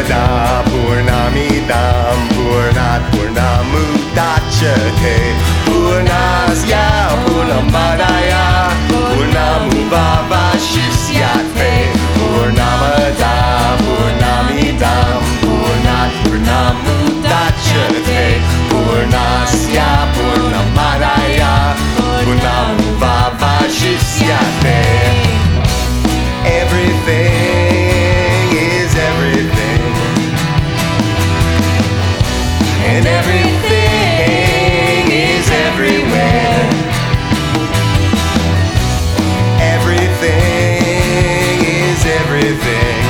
Purnamidam Purnat Purnamudachyate Purnasya Purnamadaya Purnamudavashishyate Purnamada Purnamidam Purnat Purnamudachyate Purnasya Purnamadaya Purnamudavashishyate. Everything is everything, and everything is everywhere. Everything is everything.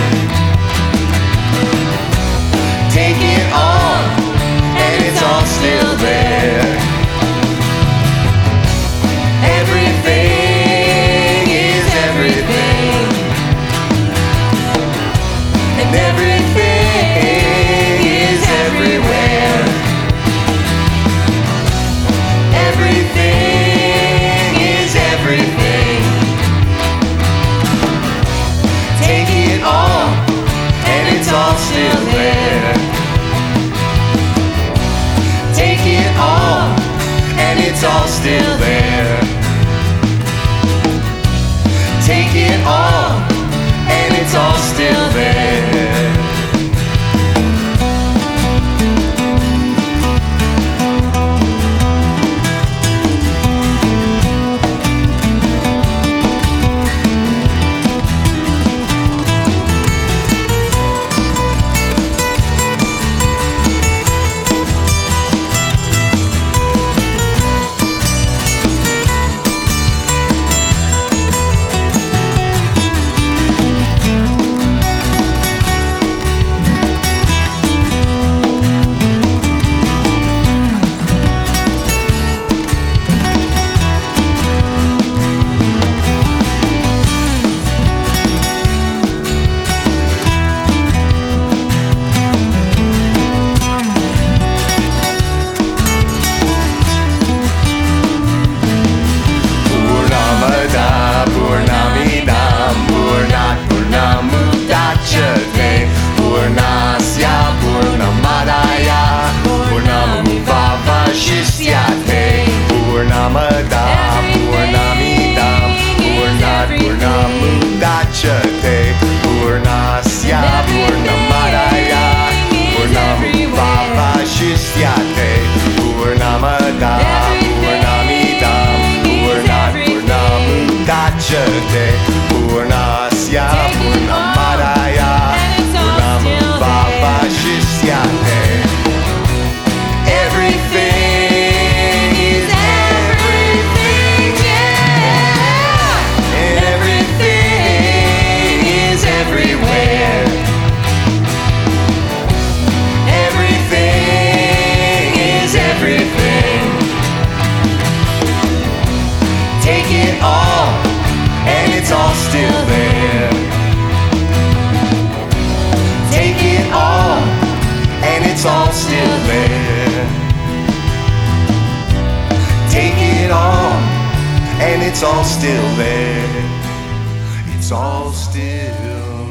Take it on, and it's all still there. Everything is everything, and everything is everywhere. Everything is everything. Take it all, and it's all still there. Take it all, and it's all still there. Take it all, and it's all still there. Purnasya Purnamadaya Purnamudavashishyate Purnamada Purnamidam Purnat Purnamudachyate Purnasya Purnamadaya Purnamudavashishyate Purnamada Purnamidam Purnat Purnamudachyate Purnasya Purnamadaya Purnamudavashishyate. Everything is everything, yeah. And everything is everywhere. Everything is everything. Take it all, and it's all still there. Take it all, and it's all still there. Take it all, and it's all still there. It's all still